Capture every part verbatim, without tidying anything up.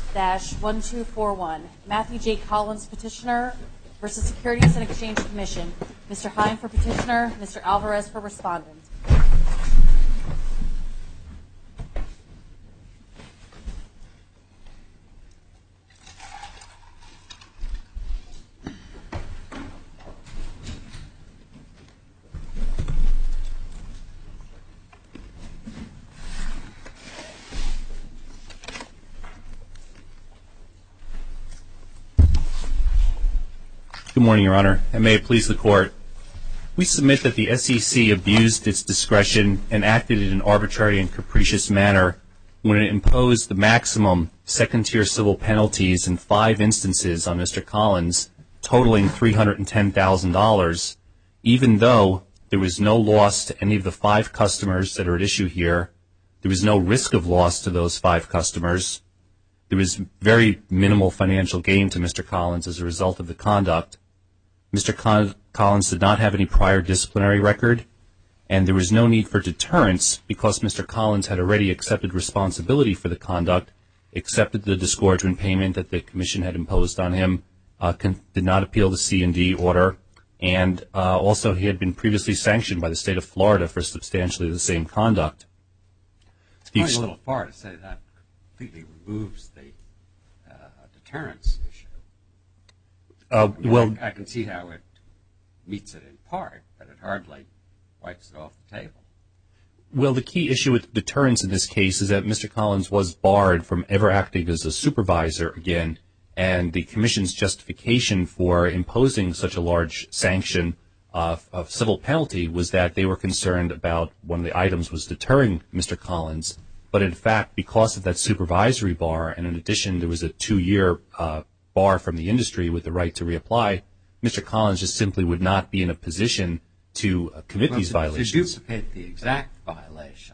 dash one two four one. Matthew J. Collins, petitioner versus Securities and Exchange Commission. Mister Hine for petitioner, Mister Alvarez for respondent. Good morning, Your Honor, and may it please the Court. We submit that the S E C abused its discretion and acted in an arbitrary and capricious manner when it imposed the maximum second-tier civil penalties in five instances on Mister Collins, totaling three hundred ten thousand dollars, even though there was no loss to any of the five customers that are at issue here. There was no risk of loss to those five customers. There was very minimal financial gain to Mister Collins as a result of the conduct. Mister Con- Collins did not have any prior disciplinary record, and there was no need for deterrence because Mister Collins had already accepted responsibility for the conduct, accepted the disgorgement payment that the Commission had imposed on him, uh, con- did not appeal the C and D order, and uh, also he had been previously sanctioned by the state of Florida for substantially the same conduct. It's going a little far to say that completely removes the uh, deterrence issue. Uh, I mean, well, I, I can see how it meets it in part, but it hardly wipes it off the table. Well, the key issue with deterrence in this case is that Mister Collins was barred from ever acting as a supervisor again, and the Commission's justification for imposing such a large sanction of, of civil penalty was that they were concerned about one of the items was deterring Mister Collins. But in fact, because of that supervisory bar, and in addition there was a two-year uh, bar from the industry with the right to reapply, Mister Collins just simply would not be in a position to uh, commit well, these to, violations. To duplicate the exact violation,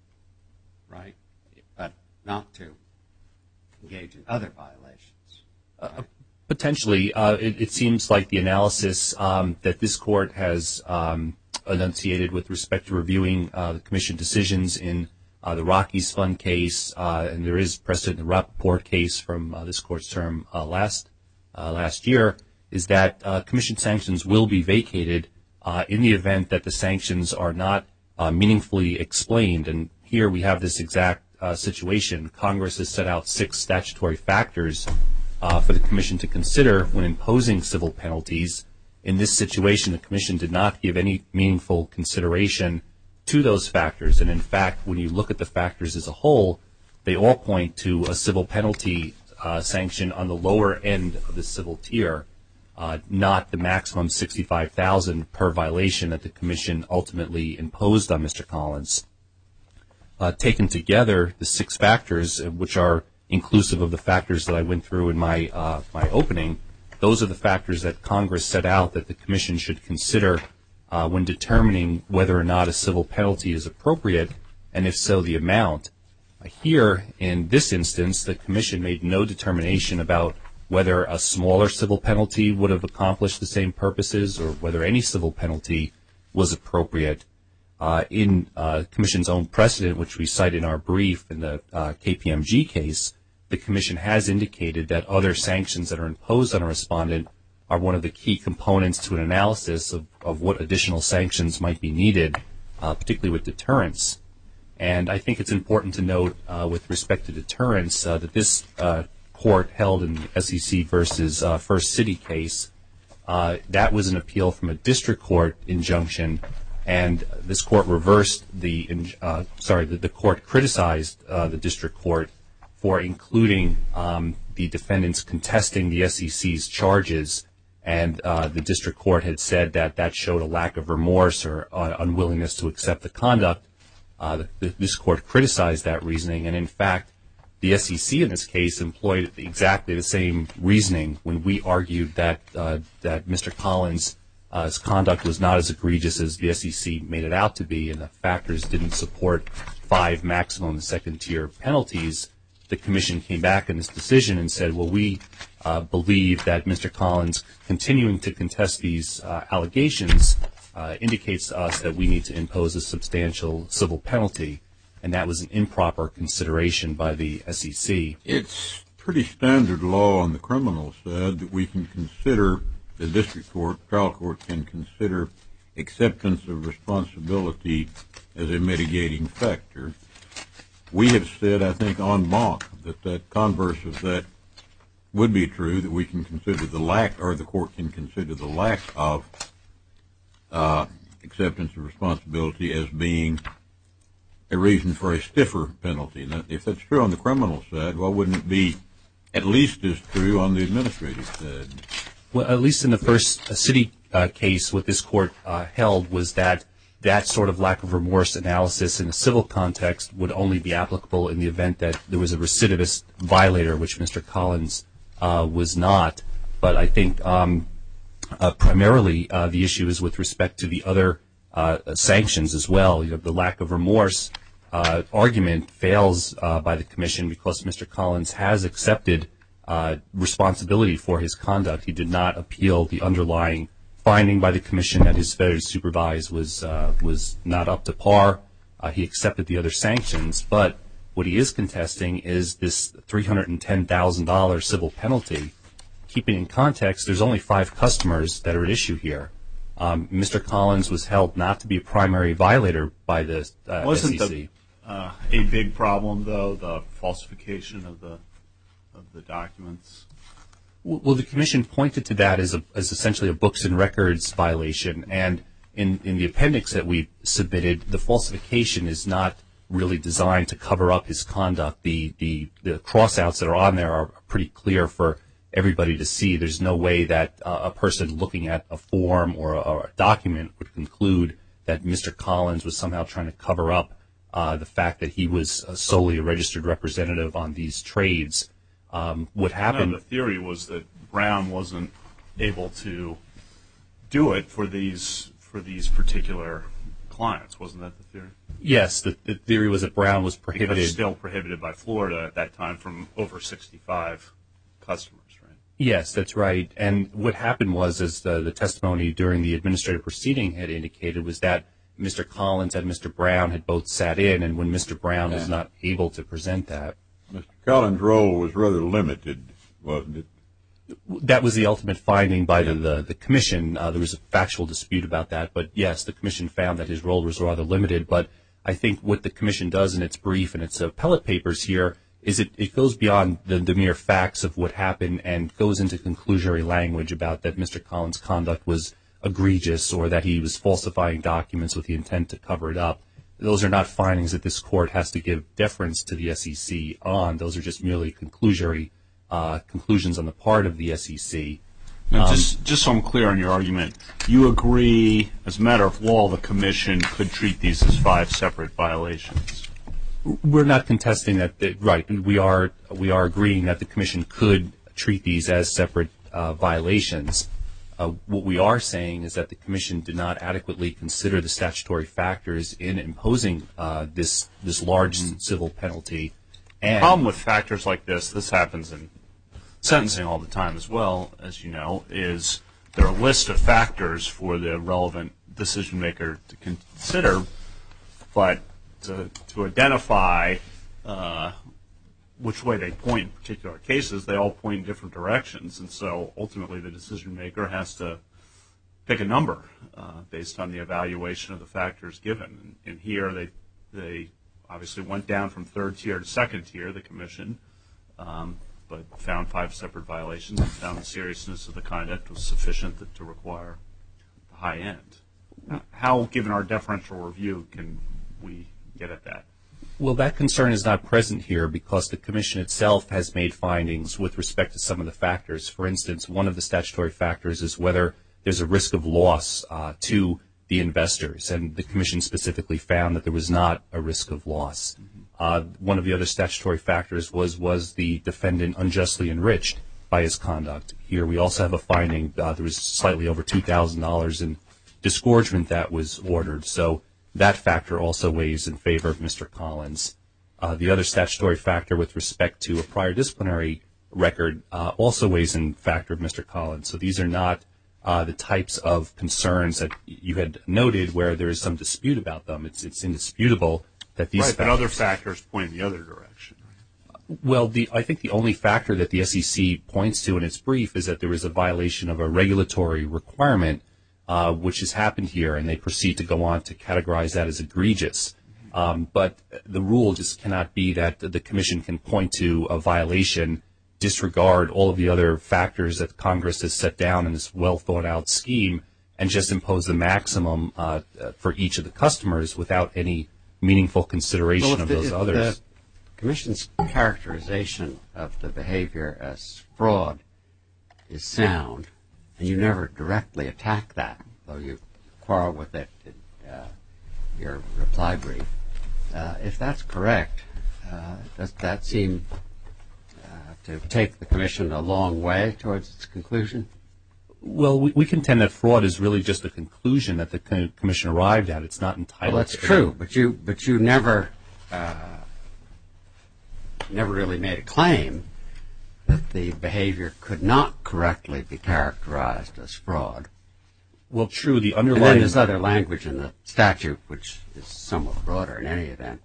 right, but not to engage in other violations. Right? Uh, potentially. Uh, it, it seems like the analysis um, that this Court has um, enunciated with respect to reviewing uh, the Commission decisions in Uh, the Rockies Fund case, uh, and there is precedent in the Rappaport case from uh, this Court's term uh, last uh, last year, is that uh, Commission sanctions will be vacated uh, in the event that the sanctions are not uh, meaningfully explained. And here we have this exact uh, situation. Congress has set out six statutory factors uh, for the Commission to consider when imposing civil penalties. In this situation, the Commission did not give any meaningful consideration to those factors, and in fact, when you look at the factors as a whole, they all point to a civil penalty uh, sanction on the lower end of the civil tier, uh, not the maximum sixty-five thousand dollars per violation that the Commission ultimately imposed on Mister Collins. Uh, taken together, the six factors, which are inclusive of the factors that I went through in my uh, my opening, those are the factors that Congress set out that the Commission should consider Uh, when determining whether or not a civil penalty is appropriate, and if so, the amount. Uh, here, in this instance, the Commission made no determination about whether a smaller civil penalty would have accomplished the same purposes or whether any civil penalty was appropriate. Uh, in uh, Commission's own precedent, which we cite in our brief in the uh, K P M G case, the Commission has indicated that other sanctions that are imposed on a respondent are one of the key components to an analysis of, of what additional sanctions might be needed, uh, particularly with deterrence. And I think it's important to note uh, with respect to deterrence uh, that this uh, court held in the S E C versus uh, First City case, uh, that was an appeal from a district court injunction, and this court reversed the, uh, sorry, the, the court criticized uh, the district court for including um, the defendants contesting the S E C's charges. And uh, the district court had said that that showed a lack of remorse or uh, unwillingness to accept the conduct. Uh, the, this court criticized that reasoning, and in fact, the S E C in this case employed exactly the same reasoning when we argued that uh, that Mister Collins' uh, conduct was not as egregious as the S E C made it out to be, and the factors didn't support five maximum second-tier penalties. The Commission came back in this decision and said, well, we uh, believe that Mister Collins continuing to contest these uh, allegations uh, indicates to us that we need to impose a substantial civil penalty, and that was an improper consideration by the S E C. It's pretty standard law on the criminal side that we can consider, the district court, trial court can consider acceptance of responsibility as a mitigating factor. We have said, I think, en banc, that that converse of that would be true, that we can consider the lack, or the court can consider the lack of uh, acceptance of responsibility as being a reason for a stiffer penalty. Now, if that's true on the criminal side, why wouldn't it be at least as true on the administrative side? Well, at least in the first uh, city uh, case, what this court uh, held was that that sort of lack of remorse analysis in a civil context would only be applicable in the event that there was a recidivist violator, which Mister Collins uh, was not. But I think um, uh, primarily uh, the issue is with respect to the other uh, sanctions as well. You know, the lack of remorse uh, argument fails uh, by the commission because Mister Collins has accepted uh, responsibility for his conduct. He did not appeal the underlying finding by the commission that his failure to supervise was uh, was not up to par. Uh, he accepted the other sanctions, but what he is contesting is this three hundred ten thousand dollars civil penalty. Keeping in context, there's only five customers that are at issue here. Um, Mister Collins was held not to be a primary violator by the uh, Wasn't S E C. The, uh, a big problem, though, the falsification of the of the documents? Well, the commission pointed to that as, a, as essentially a books and records violation, and in, in the appendix that we submitted, the falsification is not really designed to cover up his conduct. The, the, the crossouts that are on there are pretty clear for everybody to see. There's no way that uh, a person looking at a form or a, or a document would conclude that Mister Collins was somehow trying to cover up uh, the fact that he was uh, solely a registered representative on these trades. Um, what happened? No, the theory was that Brown wasn't able to do it for these for these particular clients. Wasn't that the theory? Yes, the, the theory was that Brown was prohibited. Because still prohibited by Florida at that time from over sixty-five customers, right? Yes, that's right. And what happened was, as the, the testimony during the administrative proceeding had indicated, was that Mister Collins and Mister Brown had both sat in, and when Mister Brown was not able to present that, Mister Collins' role was rather limited, wasn't it? that was the ultimate finding by the, the, the commission. Uh, there was a factual dispute about that, but yes, the commission found that his role was rather limited. But I think what the commission does in its brief and its appellate papers here is it, it goes beyond the, the mere facts of what happened and goes into conclusory language about that Mister Collins' conduct was egregious or that he was falsifying documents with the intent to cover it up. Those are not findings that this court has to give deference to the S E C on. Those are just merely conclusory uh, conclusions on the part of the S E C. Now, Um, just, just so I'm clear on your argument, you agree, as a matter of law, the commission could treat these as five separate violations? We're not contesting that, that right. We are we are agreeing that the commission could treat these as separate uh, violations. Uh, what we are saying is that the commission did not adequately consider the statutory factors in imposing uh, this this large Mm-hmm. civil penalty. The And problem with factors like this, this happens in sentencing all the time as well, as you know, is there are a list of factors for the relevant decision maker to consider, but to, to identify uh, which way they point in particular cases, they all point in different directions, and so ultimately the decision maker has to pick a number uh, based on the evaluation of the factors given. And, and here they they obviously went down from third tier to second tier, the commission, um, but found five separate violations and found the seriousness of the conduct was sufficient to, to require the high end. Now, how, given our deferential review, can we get at that? well, that concern is not present here because the commission itself has made findings with respect to some of the factors. For instance, one of the statutory factors is whether there's a risk of loss uh, to the investors, and the commission specifically found that there was not a risk of loss. Mm-hmm. Uh, one of the other statutory factors was was the defendant unjustly enriched by his conduct. Here we also have a finding uh, there was slightly over two thousand dollars in disgorgement that was ordered, so that factor also weighs in favor of Mister Collins. Uh, the other statutory factor with respect to a prior disciplinary record uh, also weighs in favor of Mister Collins. So these are not uh, the types of concerns that you had noted where there is some dispute about them. It's it's indisputable that these right, factors, but other factors point in the other direction. Well, the, I think the only factor that the S E C points to in its brief is that there is a violation of a regulatory requirement, uh, which has happened here, and they proceed to go on to categorize that as egregious. Um, but the rule just cannot be that the Commission can point to a violation, disregard all of the other factors that Congress has set down in this well-thought-out scheme, and just impose the maximum uh, for each of the customers without any meaningful consideration well, of the, those others. The Commission's characterization of the behavior as fraud is sound, and you never directly attack that, though you quarrel with it in uh, your reply brief. Uh, if that's correct, uh, does that seem uh, to take the Commission a long way towards its conclusion? Well, we, we contend that fraud is really just a conclusion that the co- Commission arrived at. It's not entitled Well, that's to true, but you but you never uh, never really made a claim that the behavior could not correctly be characterized as fraud. Well, true, the And then underlying... there's other language in the statute which is somewhat broader in any event.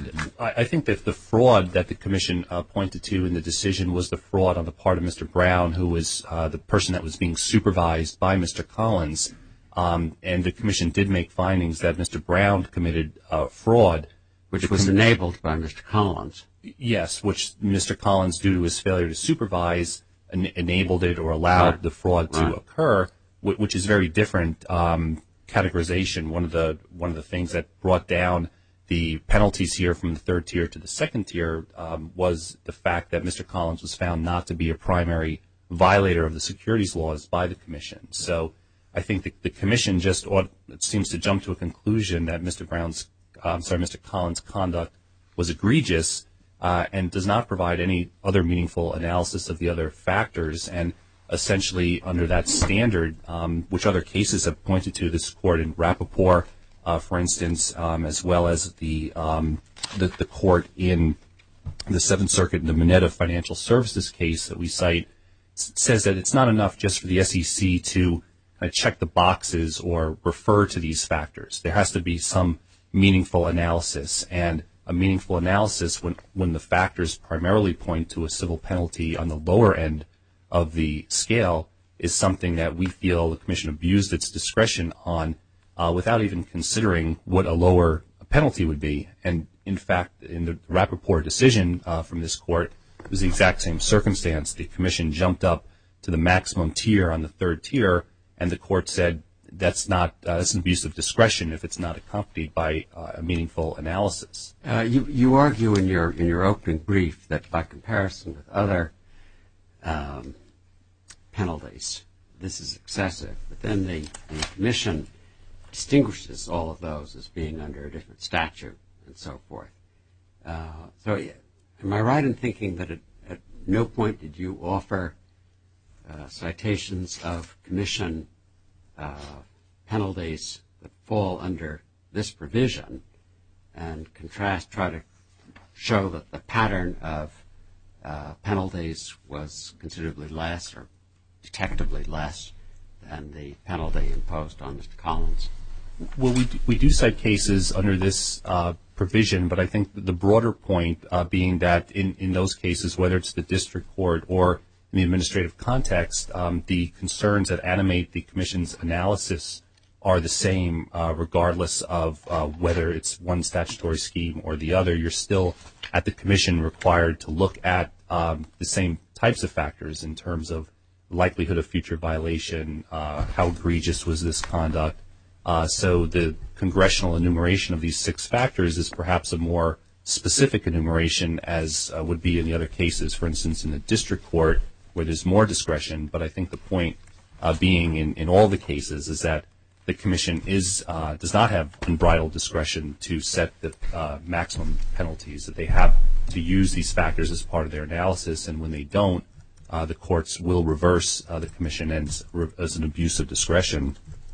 I, I think that the fraud that the Commission uh, pointed to in the decision was the fraud on the part of Mister Brown, who was uh, the person that was being supervised by Mister Collins. Um, and the Commission did make findings that Mister Brown committed uh, fraud. Which was enabled by Mister Collins. Yes, which Mister Collins, due to his failure to supervise, en- enabled it or allowed Right. the fraud to Right. occur, wh- which is very different um, categorization. One of the one of the things that brought down the penalties here from the third tier to the second tier um, was the fact that Mister Collins was found not to be a primary violator of the securities laws by the Commission. So I think the, the Commission just ought, it seems to jump to a conclusion that Mister Brown's, uh, I'm sorry, Mister Collins' conduct was egregious uh, and does not provide any other meaningful analysis of the other factors. And essentially, under that standard, um, which other cases have pointed to, this court in Rappaport, Uh, for instance, um, as well as the, um, the the court in the Seventh Circuit in the Mineta Financial Services case that we cite, s- says that it's not enough just for the S E C to uh, check the boxes or refer to these factors. There has to be some meaningful analysis, and a meaningful analysis when, when the factors primarily point to a civil penalty on the lower end of the scale is something that we feel the Commission abused its discretion on Uh, without even considering what a lower penalty would be. And in fact, in the Rappaport decision uh, from this court, it was the exact same circumstance. The Commission jumped up to the maximum tier on the third tier, and the court said that's not uh, that's an abuse of discretion if it's not accompanied by uh, a meaningful analysis. Uh, you, you argue in your in your opening brief that by comparison with other um, penalties, this is excessive. But then the, the Commission distinguishes all of those as being under a different statute and so forth. Uh, so am I right in thinking that at, at no point did you offer uh, citations of Commission uh, penalties that fall under this provision and contrast, try to show that the pattern of uh, penalties was considerably less or detectably less than the penalty imposed on Mister Collins? Well, we do, we do cite cases under this uh, provision, but I think the broader point uh, being that in, in those cases, whether it's the district court or in the administrative context, um, the concerns that animate the Commission's analysis are the same uh, regardless of uh, whether it's one statutory scheme or the other. You're still at the Commission required to look at um, the same types of factors in terms of likelihood of future violation, uh, how egregious was this conduct. Uh, so the congressional enumeration of these six factors is perhaps a more specific enumeration as uh, would be in the other cases, for instance, in the district court where there's more discretion. But I think the point uh, being in, in all the cases is that the Commission is uh, does not have unbridled discretion to set the uh, maximum penalties, that they have to use these factors as part of their analysis, and when they don't, uh, the courts will reverse uh, the Commission as, as an abuse of discretion.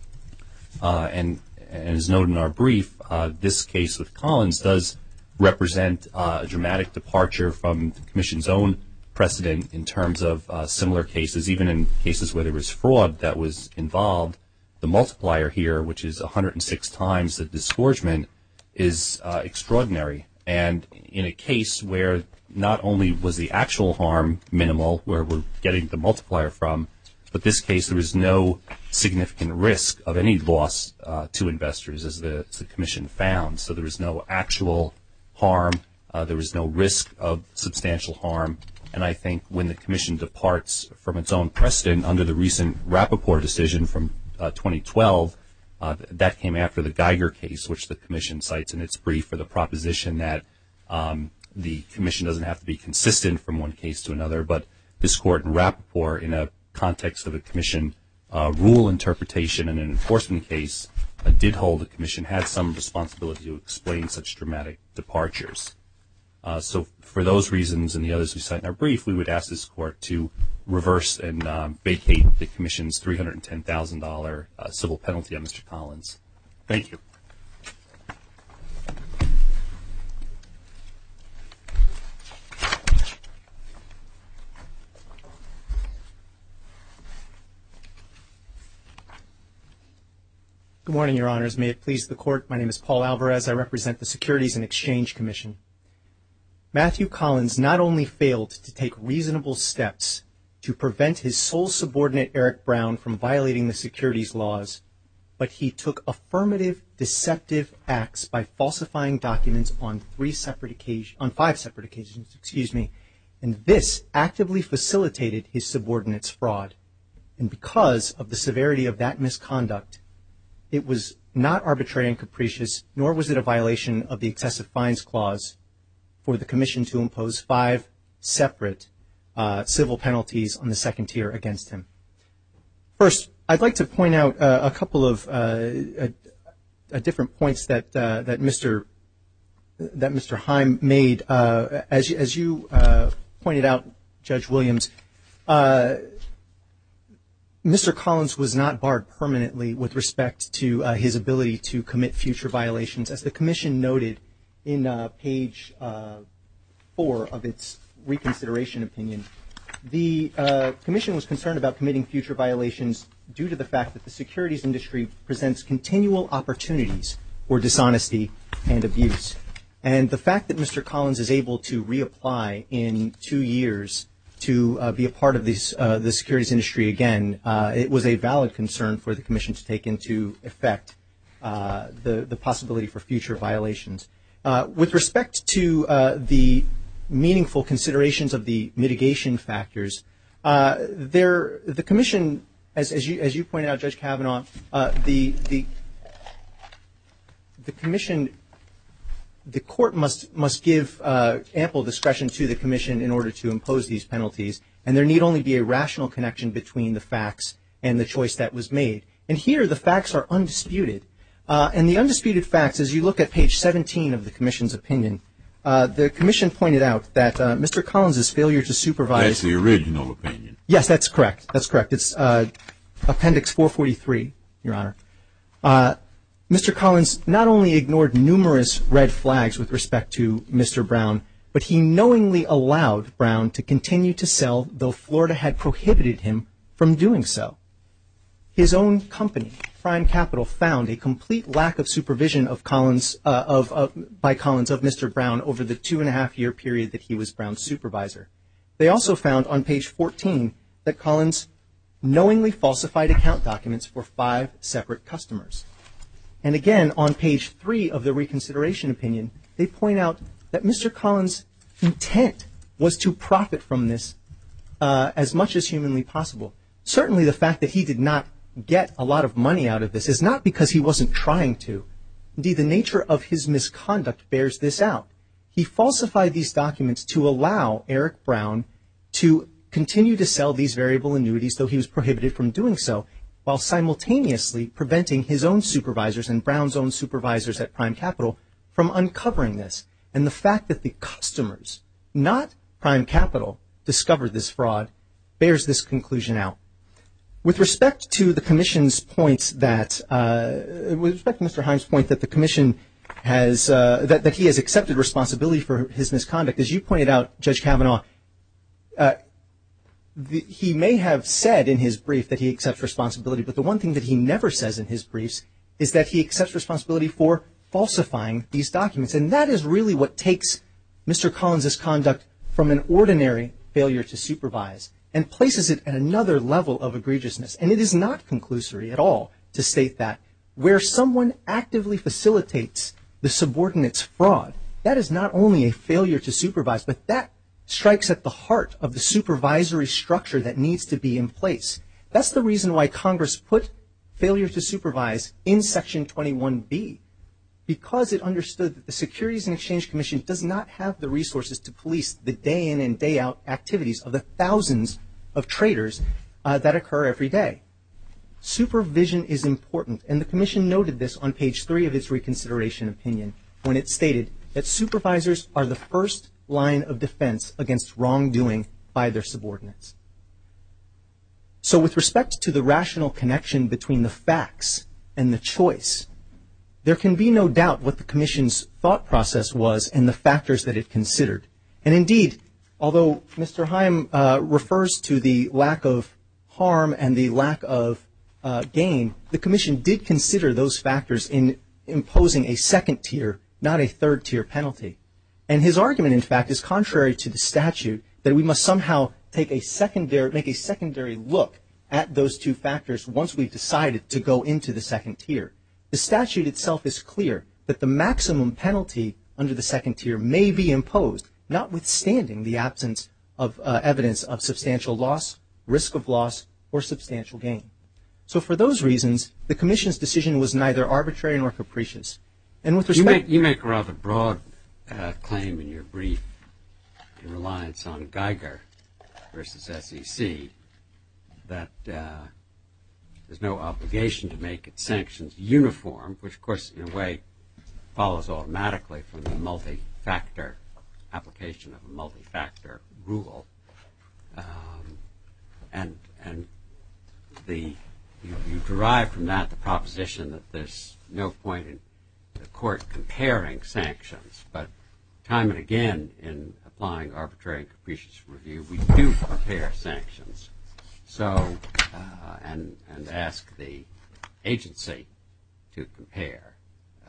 Uh, and, and as noted in our brief, uh, this case with Collins does represent uh, a dramatic departure from the Commission's own precedent in terms of uh, similar cases, even in cases where there was fraud that was involved. The multiplier here, which is one hundred six times the disgorgement, is uh, extraordinary. And in a case where not only was the actual harm minimal, where we're getting the multiplier from, but this case there was no significant risk of any loss uh, to investors, as the, as the commission found. So there was no actual harm. Uh, there was no risk of substantial harm. And I think when the commission departs from its own precedent under the recent Rappaport decision from uh, twenty twelve, uh, that came after the Geiger case, which the commission cites in its brief for the proposition that um, the commission doesn't have to be consistent from one case to another. But this court in Rappaport, in a context of a commission uh, rule interpretation and an enforcement case, uh, did hold the commission had some responsibility to explain such dramatic departures. Uh, so for those reasons and the others we cite in our brief, we would ask this court to reverse and um, vacate the commission's three hundred ten thousand dollars uh, civil penalty on Mister Collins. Thank you. Good morning, Your Honors. May it please the Court, my name is Paul Alvarez. I represent the Securities and Exchange Commission. Matthew Collins not only failed to take reasonable steps to prevent his sole subordinate, Eric Brown, from violating the securities laws, but he took affirmative, deceptive acts by falsifying documents on three separate occasions, on five separate occasions, excuse me, and this actively facilitated his subordinate's fraud. And because of the severity of that misconduct, it was not arbitrary and capricious, nor was it a violation of the excessive fines clause for the commission to impose five separate uh, civil penalties on the second tier against him. First, I'd like to point out uh, a couple of uh, a, a different points that uh, that Mister that Mister Heim made. Uh, as as you uh, pointed out, Judge Williams, uh, Mister Collins was not barred permanently with respect to uh, his ability to commit future violations. As the commission noted in uh, page uh, four of its reconsideration opinion, the uh, commission was concerned about committing future violations due to the fact that the securities industry presents continual opportunities for dishonesty and abuse. And the fact that Mister Collins is able to reapply in two years to uh, be a part of this, uh, the securities industry again, uh, it was a valid concern for the commission to take into effect uh, the, the possibility for future violations. Uh, with respect to uh, the meaningful considerations of the mitigation factors, uh, there, the commission, as, as you as you pointed out, Judge Kavanaugh, uh, the the the commission, the court must must give uh, ample discretion to the commission in order to impose these penalties, and there need only be a rational connection between the facts and the choice that was made. And here, the facts are undisputed. Uh, and the undisputed facts, as you look at page seventeen of the commission's opinion, uh, the commission pointed out that uh, Mister Collins' failure to supervise. That's the original opinion. Yes, that's correct. That's correct. It's uh, Appendix four forty-three, Your Honor. Uh, Mister Collins not only ignored numerous red flags with respect to Mister Brown, but he knowingly allowed Brown to continue to sell, though Florida had prohibited him from doing so. His own company, Prime Capital, found a complete lack of supervision of Collins, uh, of, of by Collins of Mister Brown over the two and a half year period that he was Brown's supervisor. They also found on page fourteen that Collins knowingly falsified account documents for five separate customers. And again, on page three of the reconsideration opinion, they point out that Mister Collins' intent was to profit from this uh, as much as humanly possible. Certainly the fact that he did not get a lot of money out of this is not because he wasn't trying to. Indeed, the nature of his misconduct bears this out. He falsified these documents to allow Eric Brown to continue to sell these variable annuities, though he was prohibited from doing so, while simultaneously preventing his own supervisors and Brown's own supervisors at Prime Capital from uncovering this. And the fact that the customers, not Prime Capital, discovered this fraud bears this conclusion out. With respect to the Commission's points that, uh, with respect to Mister Heim's point that the Commission has, uh, that, that he has accepted responsibility for his misconduct, as you pointed out, Judge Kavanaugh, uh, the, he may have said in his brief that he accepts responsibility, but the one thing that he never says in his briefs is that he accepts responsibility for falsifying these documents. And that is really what takes Mister Collins' conduct from an ordinary failure to supervise and places it at another level of egregiousness. And it is not conclusory at all to state that where someone actively facilitates the subordinate's fraud, that is not only a failure to supervise, but that strikes at the heart of the supervisory structure that needs to be in place. That's the reason why Congress put failure to supervise in Section twenty-one B, because it understood that the Securities and Exchange Commission does not have the resources to police the day in and day out activities of the thousands of traders uh, that occur every day. Supervision is important, and the Commission noted this on page three of its reconsideration opinion when it stated that supervisors are the first line of defense against wrongdoing by their subordinates. So with respect to the rational connection between the facts and the choice, there can be no doubt what the Commission's thought process was and the factors that it considered. And indeed, although Mister Heim uh, refers to the lack of harm and the lack of uh, gain, the Commission did consider those factors in imposing a second tier, not a third tier penalty. And his argument, in fact, is contrary to the statute that we must somehow take a secondary, make a secondary look at those two factors once we've decided to go into the second tier. The statute itself is clear that the maximum penalty under the second tier may be imposed, notwithstanding the absence of uh, evidence of substantial loss, risk of loss, or substantial gain. So for those reasons, the Commission's decision was neither arbitrary nor capricious. And with respect, you make, you make a rather broad uh, claim in your brief in reliance on Geiger versus S E C that uh, there's no obligation to make its sanctions uniform, which of course in a way follows automatically from the multi-factor application of a multi-factor rule, um, and and the you, you derive from that the proposition that there's no point in the court comparing sanctions, but time and again in applying arbitrary and capricious review, we do compare sanctions. So, uh, and and ask the agency to compare. Uh,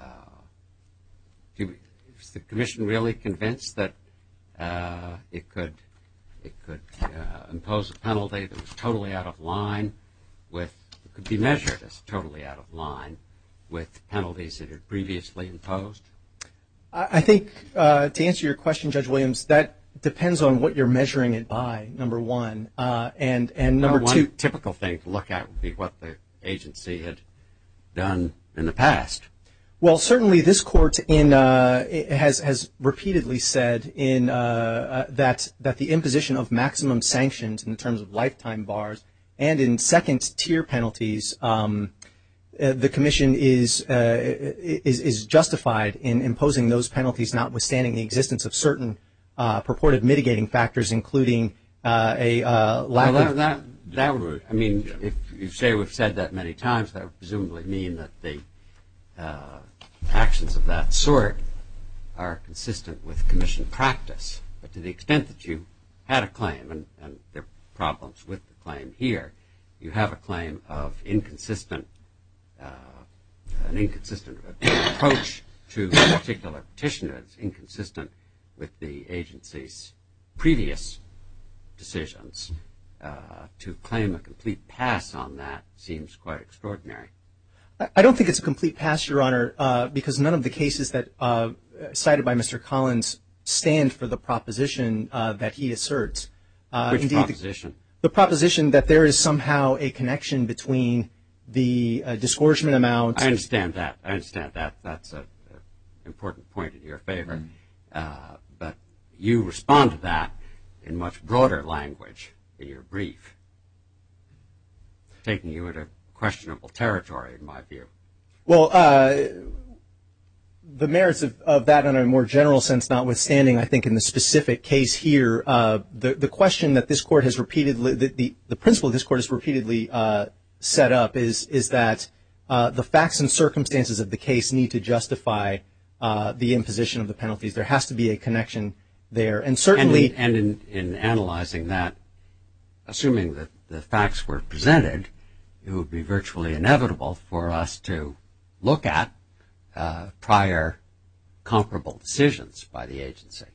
do, is the Commission really convinced that uh, it could it could uh, impose a penalty that was totally out of line with, it could be measured as totally out of line with penalties it had previously imposed? I think uh, to answer your question, Judge Williams, that depends on what you're measuring it by, number one, uh, and and number well, one two. Typical thing to look at would be what the agency had done in the past. Well, certainly this court in uh, has has repeatedly said in uh, uh, that that the imposition of maximum sanctions in terms of lifetime bars and in second tier penalties, um, uh, the Commission is, uh, is is justified in imposing those penalties, notwithstanding the existence of certain uh, purported mitigating factors, including uh, a uh, lack well, that, of that that would. I mean, if you say we've said that many times, that would presumably mean that the uh, actions of that sort are consistent with Commission practice. But to the extent that you had a claim, and, and there are problems with the claim here, you have a claim of inconsistent, uh, an inconsistent approach to a particular petitioner that's inconsistent with the agency's previous decisions. Uh, to claim a complete pass on that seems quite extraordinary. I don't think it's a complete pass, Your Honor, uh, because none of the cases that uh, cited by Mister Collins stand for the proposition uh, that he asserts. Uh, Which indeed, proposition? The, the proposition that there is somehow a connection between the uh, disgorgement amount. I understand that. I understand that. That's an important point in your favor. Mm-hmm. Uh, but you respond to that in much broader language in your brief, taking you into questionable territory, in my view. Well, uh, the merits of, of that in a more general sense notwithstanding, I think in the specific case here, uh, the, the question that this Court has repeatedly, the, the, the principle this Court has repeatedly uh, set up is, is that uh, the facts and circumstances of the case need to justify uh, the imposition of the penalties. There has to be a connection there. And certainly... And in, and in, in analyzing that, assuming that the facts were presented, it would be virtually inevitable for us to look at uh, prior comparable decisions by the agency?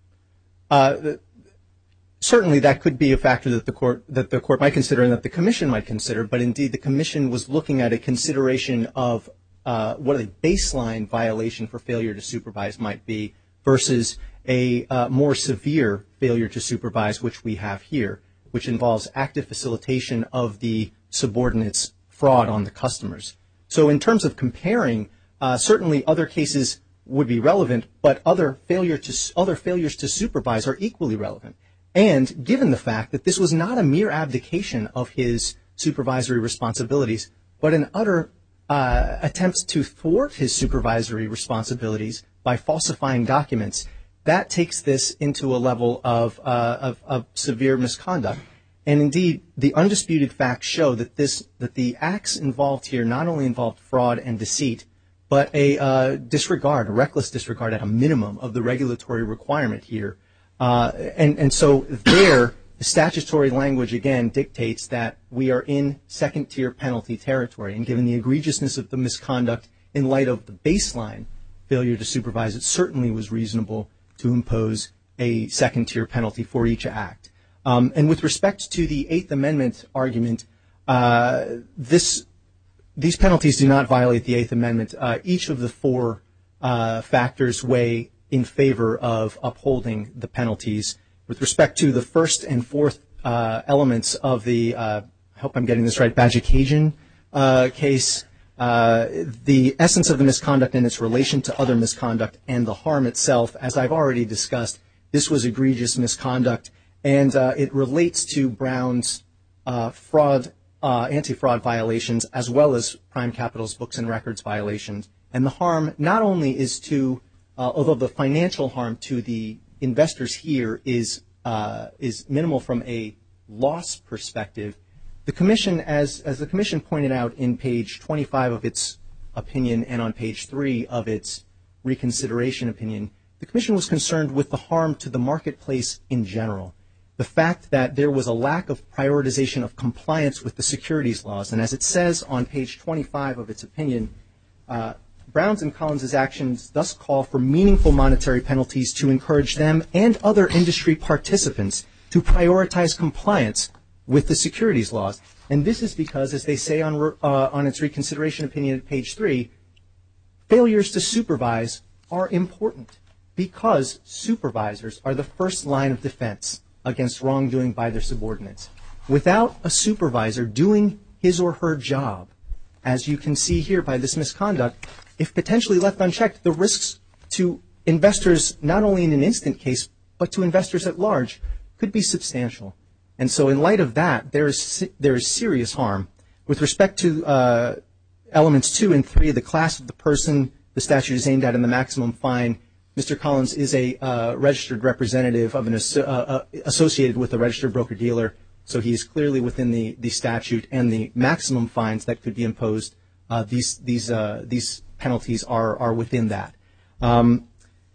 Uh, certainly, that could be a factor that the court that the court might consider and that the commission might consider. But indeed, the commission was looking at a consideration of uh, what a baseline violation for failure to supervise might be versus a uh, more severe failure to supervise, which we have here, which involves active facilitation of the subordinates' fraud on the customers. So in terms of comparing, uh, certainly other cases would be relevant, but other failure to other failures to supervise are equally relevant. And given the fact that this was not a mere abdication of his supervisory responsibilities, but an utter uh, attempt to thwart his supervisory responsibilities by falsifying documents, that takes this into a level of, uh, of, of severe misconduct. And indeed, the undisputed facts show that this that the acts involved here not only involved fraud and deceit, but a uh, disregard, a reckless disregard at a minimum of the regulatory requirement here. Uh, and, and so there, the statutory language again dictates that we are in second-tier penalty territory. And given the egregiousness of the misconduct in light of the baseline failure to supervise, it certainly was reasonable to impose a second-tier penalty for each act. Um, and with respect to the Eighth Amendment argument, uh, this these penalties do not violate the Eighth Amendment. Uh, each of the four uh, factors weigh in favor of upholding the penalties. With respect to the first and fourth uh, elements of the, uh, I hope I'm getting this right, Bajicajian uh, case, uh, the essence of the misconduct and its relation to other misconduct and the harm itself, as I've already discussed, this was egregious misconduct, and uh, it relates to Brown's uh, fraud, uh, anti-fraud violations, as well as Prime Capital's books and records violations. And the harm not only is to Uh, although the financial harm to the investors here is uh, is minimal from a loss perspective, the commission, as as the commission pointed out in page twenty-five of its opinion and on page three of its reconsideration opinion, the commission was concerned with the harm to the marketplace in general. The fact that there was a lack of prioritization of compliance with the securities laws, and as it says on page twenty-five of its opinion, uh, Brown's and Collins' actions thus call for meaningful monetary penalties to encourage them and other industry participants to prioritize compliance with the securities laws. And this is because, as they say on, uh, on its reconsideration opinion at page three, failures to supervise are important because supervisors are the first line of defense against wrongdoing by their subordinates. Without a supervisor doing his or her job, as you can see here by this misconduct, if potentially left unchecked, the risks to investors, not only in an instant case, but to investors at large, could be substantial. And so in light of that, there is, there is serious harm. With respect to uh, elements two and three, the class of the person the statute is aimed at and the maximum fine, Mister Collins is a uh, registered representative of an uh, uh, associated with a registered broker-dealer, so he is clearly within the, the statute and the maximum fines that could be imposed. Uh, these these uh, these penalties are are within that. Um,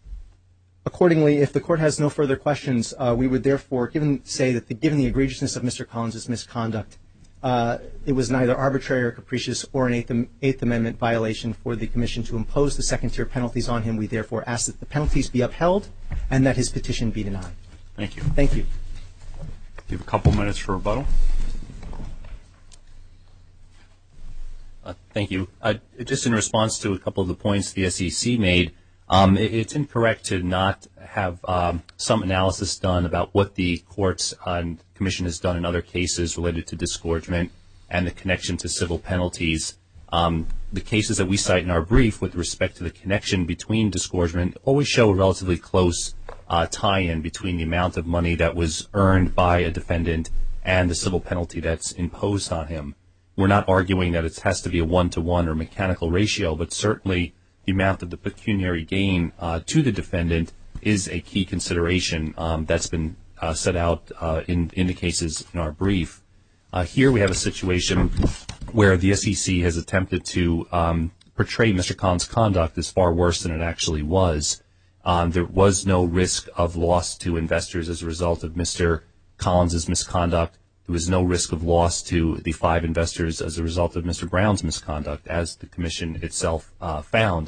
accordingly, if the court has no further questions, uh, we would therefore, given say that the, given the egregiousness of Mister Collins' misconduct, uh, it was neither arbitrary or capricious or an Eighth, Eighth Amendment violation for the Commission to impose the second-tier penalties on him. We therefore ask that the penalties be upheld and that his petition be denied. Thank you. Thank you. You have a couple minutes for rebuttal. Uh, thank you. Uh, just in response to a couple of the points the S E C made, um, it, it's incorrect to not have um, some analysis done about what the courts and Commission has done in other cases related to disgorgement and the connection to civil penalties. Um, the cases that we cite in our brief with respect to the connection between disgorgement always show a relatively close uh, tie-in between the amount of money that was earned by a defendant and the civil penalty that's imposed on him. We're not arguing that it has to be a one-to-one or mechanical ratio, but certainly the amount of the pecuniary gain uh, to the defendant is a key consideration um, that's been uh, set out uh, in, in the cases in our brief. Uh, here we have a situation where the S E C has attempted to um, portray Mister Collins' conduct as far worse than it actually was. Um, there was no risk of loss to investors as a result of Mister Collins' misconduct. There was no risk of loss to the five investors as a result of Mister Brown's misconduct, as the Commission itself uh, found.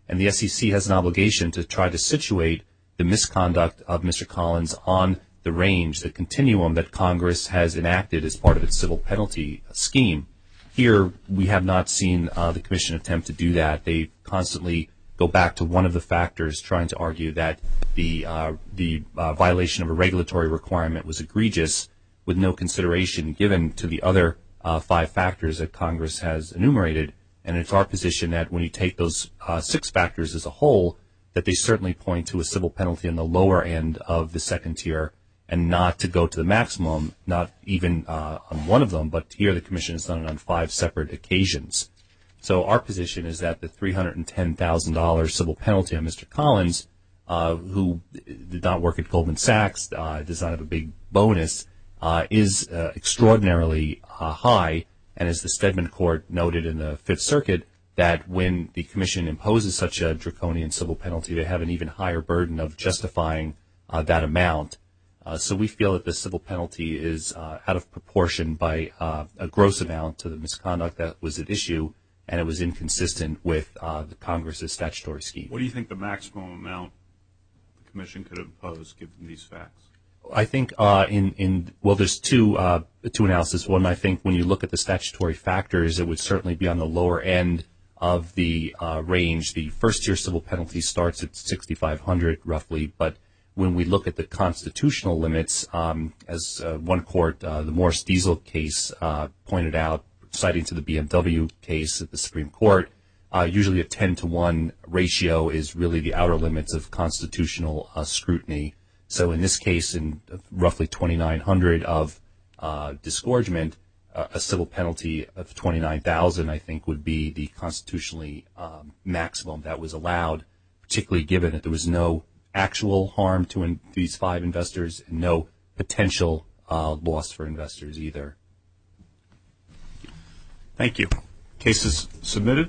And the S E C has an obligation to try to situate the misconduct of Mister Collins on the range, the continuum that Congress has enacted as part of its civil penalty scheme. Here, we have not seen uh, the Commission attempt to do that. They constantly go back to one of the factors, trying to argue that the uh, the uh, violation of a regulatory requirement was egregious, with no consideration given to the other uh, five factors that Congress has enumerated. And it's our position that when you take those uh, six factors as a whole, that they certainly point to a civil penalty on the lower end of the second tier, and not to go to the maximum, not even uh, on one of them, but here the Commission has done it on five separate occasions. So our position is that the three hundred ten thousand dollars civil penalty on Mister Collins, uh, who did not work at Goldman Sachs, uh, does not have a big bonus, uh, is uh, extraordinarily uh, high. And as the Stedman Court noted in the Fifth Circuit, that when the Commission imposes such a draconian civil penalty, they have an even higher burden of justifying uh, that amount. Uh, so we feel that the civil penalty is uh, out of proportion by uh, a gross amount to the misconduct that was at issue, and it was inconsistent with uh, the Congress's statutory scheme. What do you think the maximum amount the Commission could impose given these facts? I think uh, in, in well, there's two uh, two analyses. One, I think when you look at the statutory factors, it would certainly be on the lower end of the uh, range. The first tier civil penalty starts at sixty-five hundred roughly, but when we look at the constitutional limits, um, as uh, one court, uh, the Morris Diesel case, uh, pointed out, citing to the B M W case at the Supreme Court, uh, usually a ten to one ratio is really the outer limits of constitutional uh, scrutiny. So in this case, in roughly twenty-nine hundred of uh, disgorgement, uh, a civil penalty of twenty-nine thousand, I think, would be the constitutionally um, maximum that was allowed, particularly given that there was no actual harm to in these five investors and no potential uh, loss for investors either. Thank you. Case is submitted.